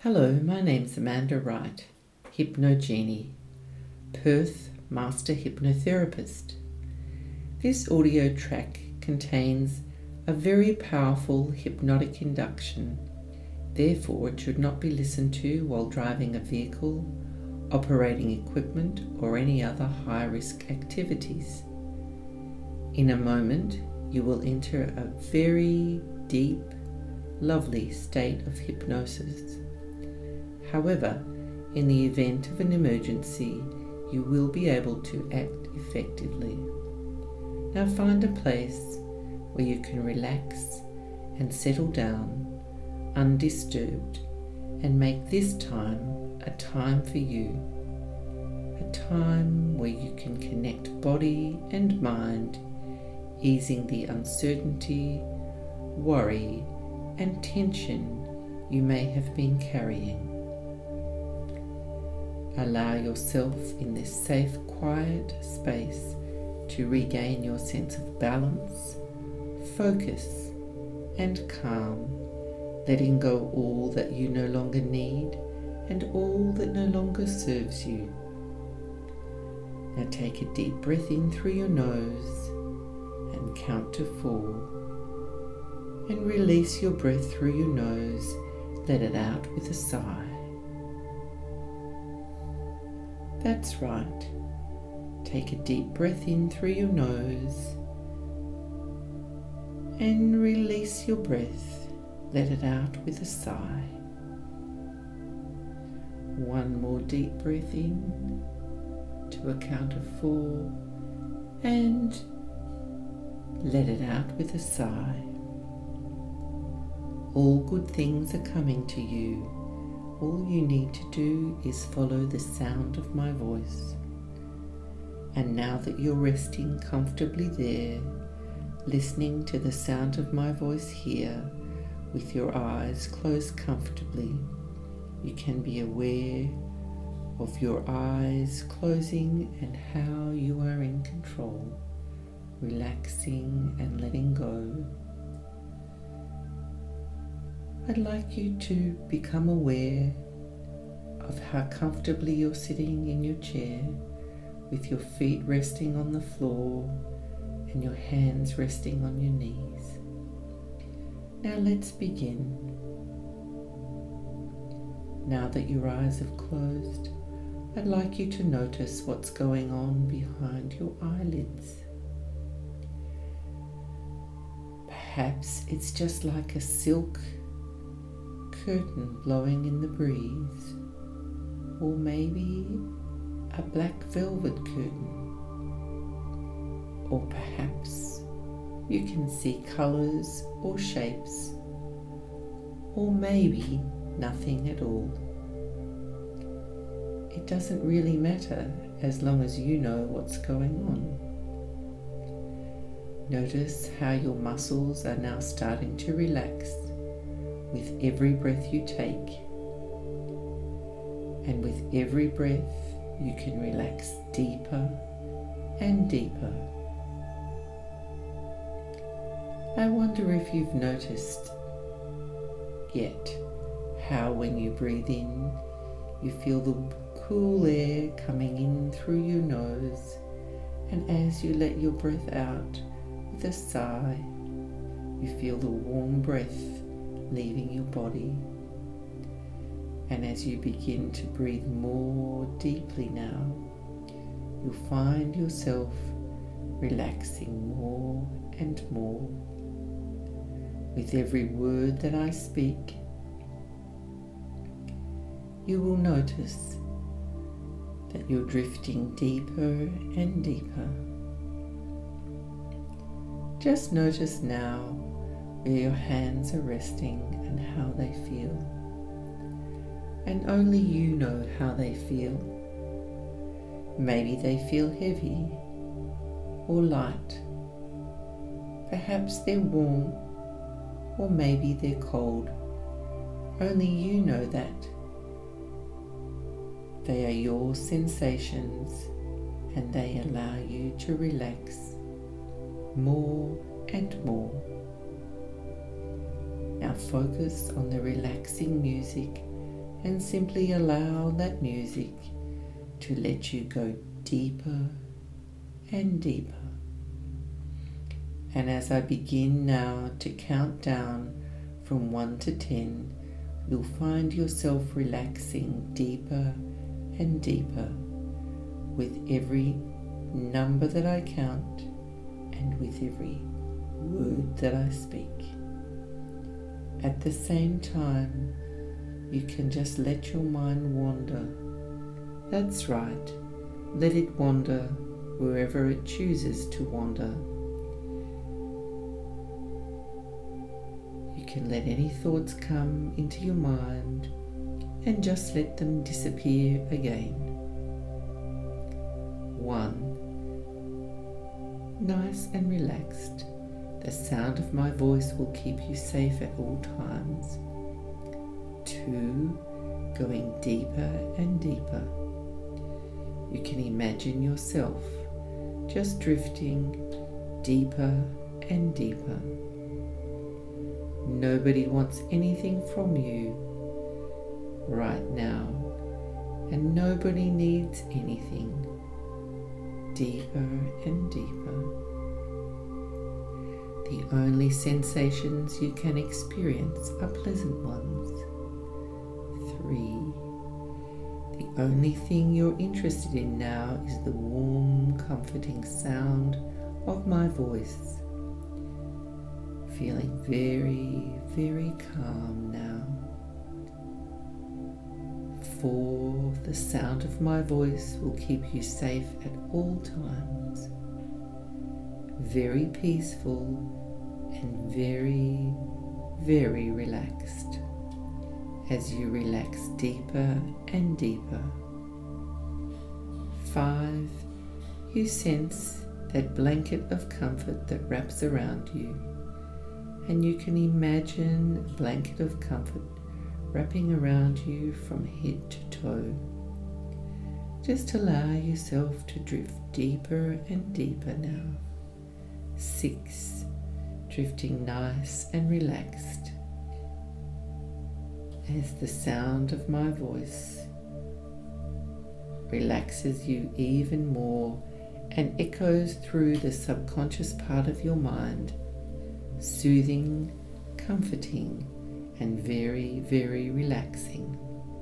Hello, my name's Amanda Wright, Hypnogenie, Perth Master Hypnotherapist. This audio track contains a very powerful hypnotic induction. Therefore, it should not be listened to while driving a vehicle, operating equipment, or any other high-risk activities. In a moment, you will enter a very deep, lovely state of hypnosis. However, in the event of an emergency, you will be able to act effectively. Now find a place where you can relax and settle down, undisturbed, and make this time a time for you. A time where you can connect body and mind, easing the uncertainty, worry, and tension you may have been carrying. Allow yourself in this safe, quiet space to regain your sense of balance, focus, and calm, letting go all that you no longer need and all that no longer serves you. Now take a deep breath in through your nose and count to 4, and release your breath through your nose, let it out with a sigh. That's right. Take a deep breath in through your nose and release your breath. Let it out with a sigh. One more deep breath in to a count of 4 and let it out with a sigh. All good things are coming to you. All you need to do is follow the sound of my voice. And now that you're resting comfortably there, listening to the sound of my voice here, with your eyes closed comfortably, you can be aware of your eyes closing and how you are in control, relaxing and letting go. I'd like you to become aware of how comfortably you're sitting in your chair with your feet resting on the floor and your hands resting on your knees. Now let's begin. Now that your eyes have closed, I'd like you to notice what's going on behind your eyelids. Perhaps it's just like a silk curtain blowing in the breeze, or maybe a black velvet curtain, or perhaps you can see colors or shapes, or maybe nothing at all. It doesn't really matter as long as you know what's going on. Notice how your muscles are now starting to relax with every breath you take, and with every breath you can relax deeper and deeper. I wonder if you've noticed yet how when you breathe in, you feel the cool air coming in through your nose, and as you let your breath out with a sigh, you feel the warm breath leaving your body. And as you begin to breathe more deeply now, you'll find yourself relaxing more and more. With every word that I speak, you will notice that you're drifting deeper and deeper. Just notice now where your hands are resting and how they feel. And only you know how they feel. Maybe they feel heavy or light. Perhaps they're warm, or maybe they're cold. Only you know that. They are your sensations, and they allow you to relax more and more. Now focus on the relaxing music and simply allow that music to let you go deeper and deeper. And as I begin now to count down from 1 to 10, you'll find yourself relaxing deeper and deeper with every number that I count and with every word that I speak. At the same time, you can just let your mind wander. That's right, let it wander wherever it chooses to wander. You can let any thoughts come into your mind and just let them disappear again. 1. Nice and relaxed. The sound of my voice will keep you safe at all times. 2. Going deeper and deeper. You can imagine yourself just drifting deeper and deeper. Nobody wants anything from you right now, and nobody needs anything. Deeper and deeper. The only sensations you can experience are pleasant ones. 3. The only thing you're interested in now is the warm, comforting sound of my voice. Feeling very, very calm now. 4. The sound of my voice will keep you safe at all times. Very peaceful and very, very relaxed as you relax deeper and deeper. 5. You sense that blanket of comfort that wraps around you, and you can imagine a blanket of comfort wrapping around you from head to toe. Just allow yourself to drift deeper and deeper now. 6. Drifting nice and relaxed as the sound of my voice relaxes you even more and echoes through the subconscious part of your mind, soothing, comforting, and very, very relaxing.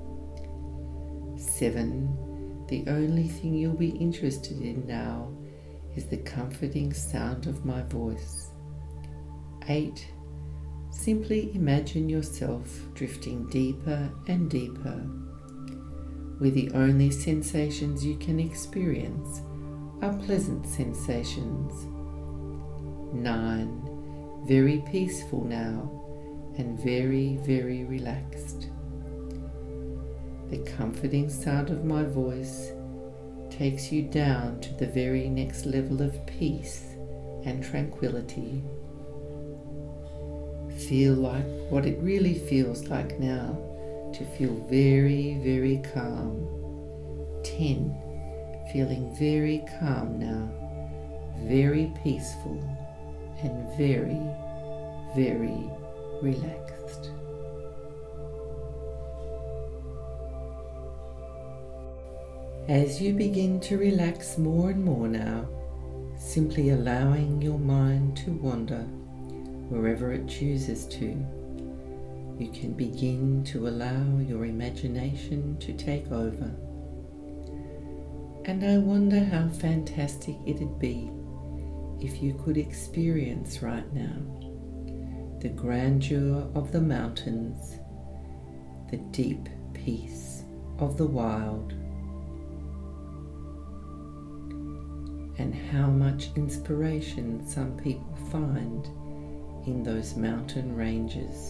7. The only thing you'll be interested in now is the comforting sound of my voice. 8. Simply imagine yourself drifting deeper and deeper, where the only sensations you can experience are pleasant sensations. 9. Very peaceful now and very, very relaxed. The comforting sound of my voice takes you down to the very next level of peace and tranquility. Feel like what it really feels like now to feel very, very calm. 10. Feeling very calm now, very peaceful and very, very relaxed. As you begin to relax more and more now, simply allowing your mind to wander wherever it chooses to, you can begin to allow your imagination to take over. And I wonder how fantastic it'd be if you could experience right now the grandeur of the mountains, the deep peace of the wild, and how much inspiration some people find in those mountain ranges.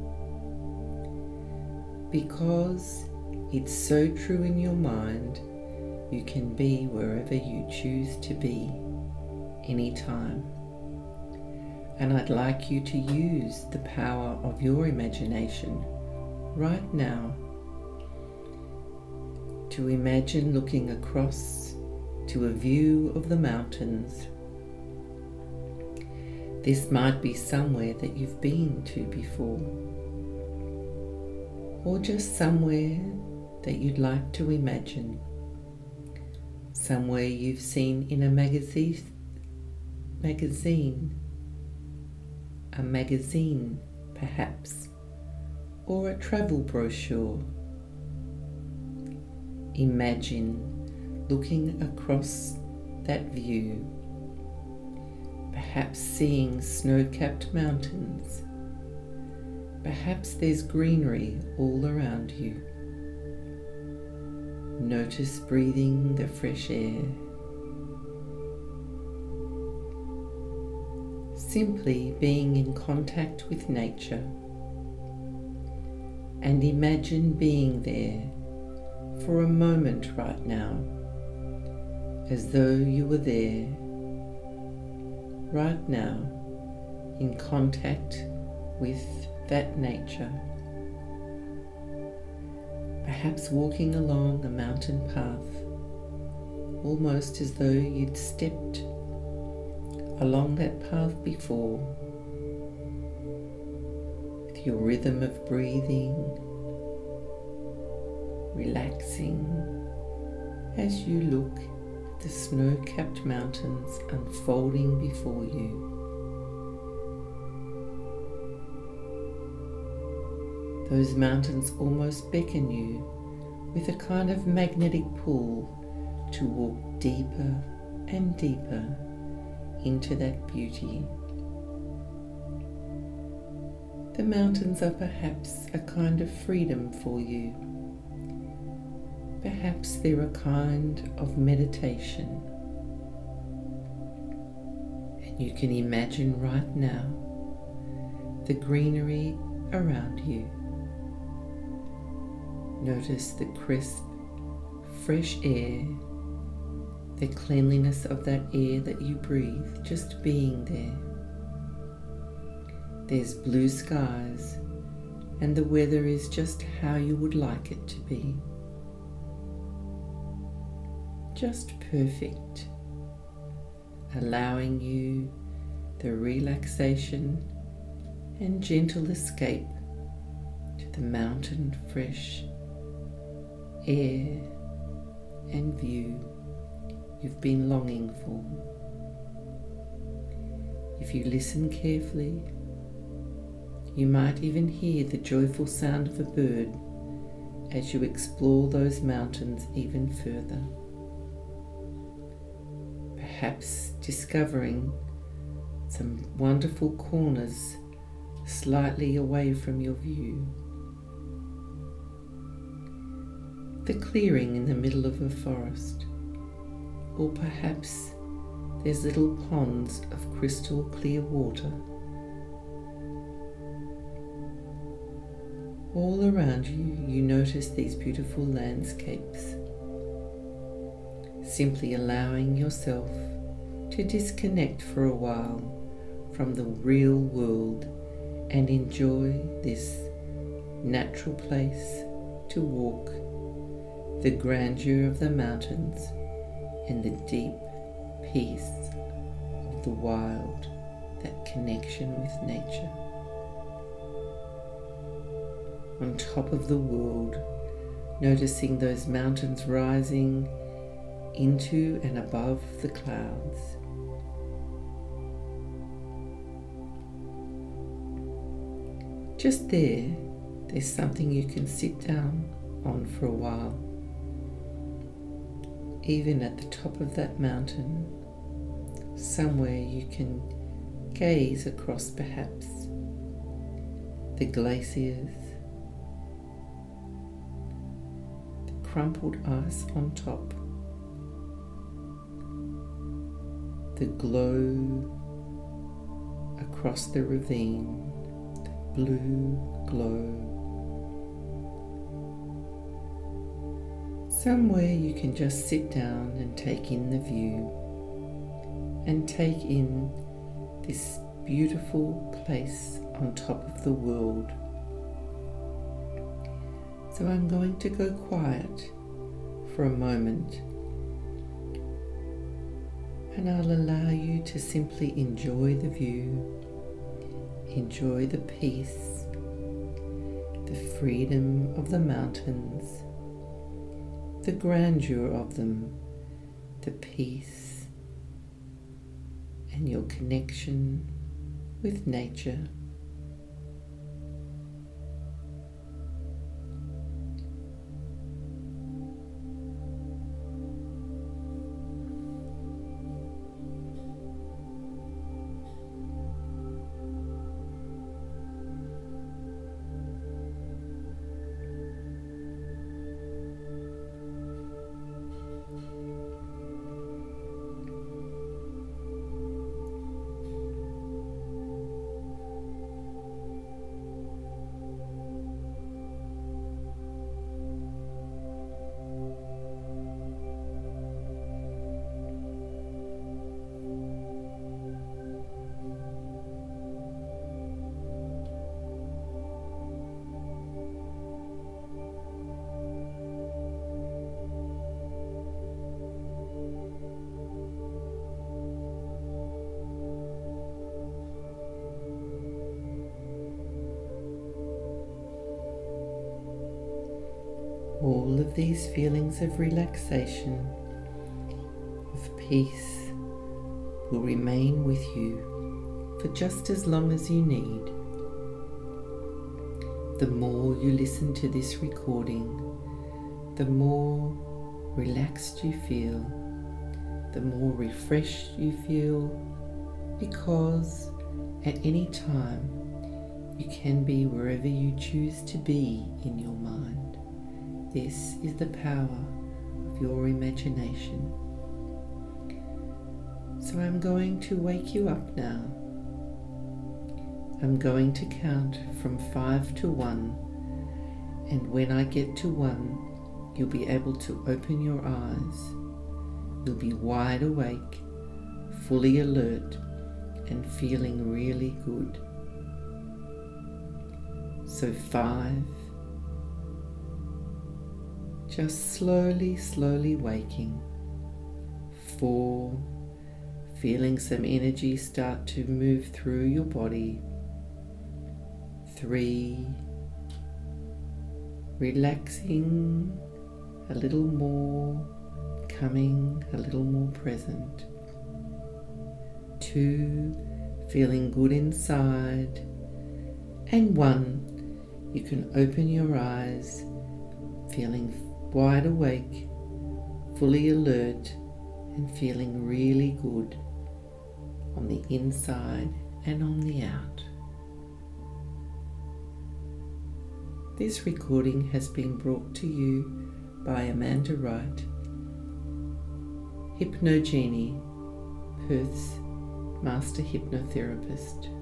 Because it's so true in your mind, you can be wherever you choose to be, anytime. And I'd like you to use the power of your imagination right now to imagine looking across to a view of the mountains. This might be somewhere that you've been to before. or just somewhere that you'd like to imagine, somewhere you've seen in a magazine, perhaps, or a travel brochure. Imagine looking across that view, perhaps seeing snow-capped mountains. Perhaps there's greenery all around you. Notice breathing the fresh air. Simply being in contact with nature, and imagine being there for a moment right now, as though you were there right now in contact with that nature. Perhaps walking along a mountain path, almost as though you'd stepped along that path before, with your rhythm of breathing, relaxing as you look at the snow-capped mountains unfolding before you. Those mountains almost beckon you with a kind of magnetic pull to walk deeper and deeper into that beauty. The mountains are perhaps a kind of freedom for you. Perhaps they're a kind of meditation. And you can imagine right now the greenery around you. Notice the crisp, fresh air, the cleanliness of that air that you breathe, just being there. There's blue skies, and the weather is just how you would like it to be. Just perfect, allowing you the relaxation and gentle escape to the mountain fresh air and view you've been longing for. If you listen carefully, you might even hear the joyful sound of a bird as you explore those mountains even further. Perhaps discovering some wonderful corners slightly away from your view. The clearing in the middle of a forest, or perhaps there's little ponds of crystal clear water. All around you, you notice these beautiful landscapes, simply allowing yourself to disconnect for a while from the real world and enjoy this natural place to walk, the grandeur of the mountains and the deep peace of the wild, that connection with nature. On top of the world, noticing those mountains rising into and above the clouds. Just there's something you can sit down on for a while. Even at the top of that mountain, somewhere you can gaze across perhaps the glaciers, the crumpled ice on top, the glow across the ravine, the blue glow. Somewhere you can just sit down and take in the view and take in this beautiful place on top of the world. So I'm going to go quiet for a moment, and I'll allow you to simply enjoy the view, enjoy the peace, the freedom of the mountains, the grandeur of them, the peace, and your connection with nature. All of these feelings of relaxation, of peace, will remain with you for just as long as you need. The more you listen to this recording, the more relaxed you feel, the more refreshed you feel, because at any time you can be wherever you choose to be in your mind. This is the power of your imagination. So I'm going to wake you up now. I'm going to count from 5 to 1, and when I get to 1, you'll be able to open your eyes. You'll be wide awake, fully alert, and feeling really good. So 5, just slowly waking. 4, feeling some energy start to move through your body. 3, relaxing a little more, becoming a little more present. 2, feeling good inside. And 1, you can open your eyes, feeling wide awake, fully alert, and feeling really good on the inside and on the out. This recording has been brought to you by Amanda Wright, Hypnogenie, Perth's Master Hypnotherapist.